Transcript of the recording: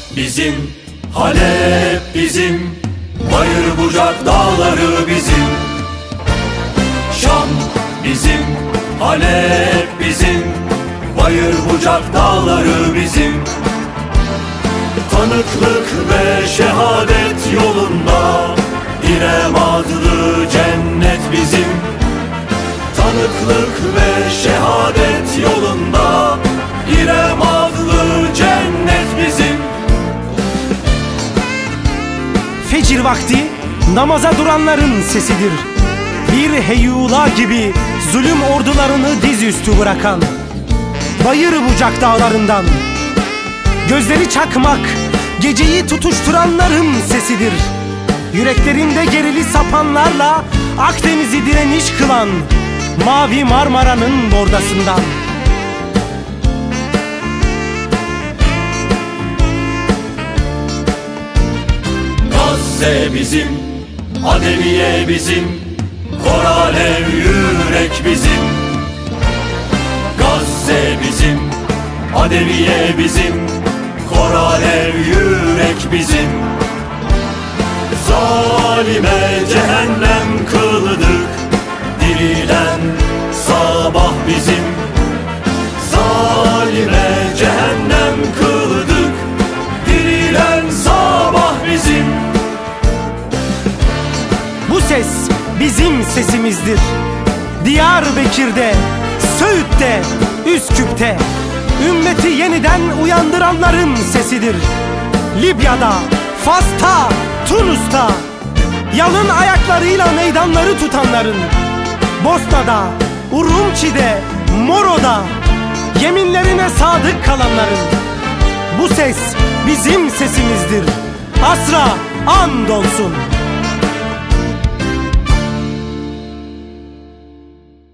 bizim, Halep bizim, Bayır bucak dağları bizim. Şam bizim, Halep bizim, Bayır bucak dağları bizim. Tanıklık ve şehadet yolunda İrem adlı cennet bizim. Tanıklık ve şehadet yolunda İrem adlı cennet bizim. Fecir vakti namaza duranların sesidir. Bir heyula gibi zulüm ordularını dizüstü bırakan Bayır bucak dağlarından gözleri çakmak geceyi tutuşturanların sesidir. Yüreklerinde gerili sapanlarla Akdeniz'i direniş kılan Mavi Marmara'nın bordasından. Gazze bizim, Ademiye bizim, Koralev yürek bizim. Gazze bizim, Ademiye bizim, Koralev yürek bizim. Zalime cehennem kıldık, dirilen sabah bizim. Zalime cehennem kıldık, dirilen sabah bizim. Bu ses bizim sesimizdir. Diyarbakır'da, Söğüt'te, Üsküp'te ümmeti yeniden uyandıranların sesidir. Libya'da, Fas'ta, Tunus'ta yalın ayaklarıyla meydanları tutanların, Bosna'da, Urumçi'de, Moro'da yeminlerine sadık kalanların. Bu ses bizim sesimizdir. Asra andolsun.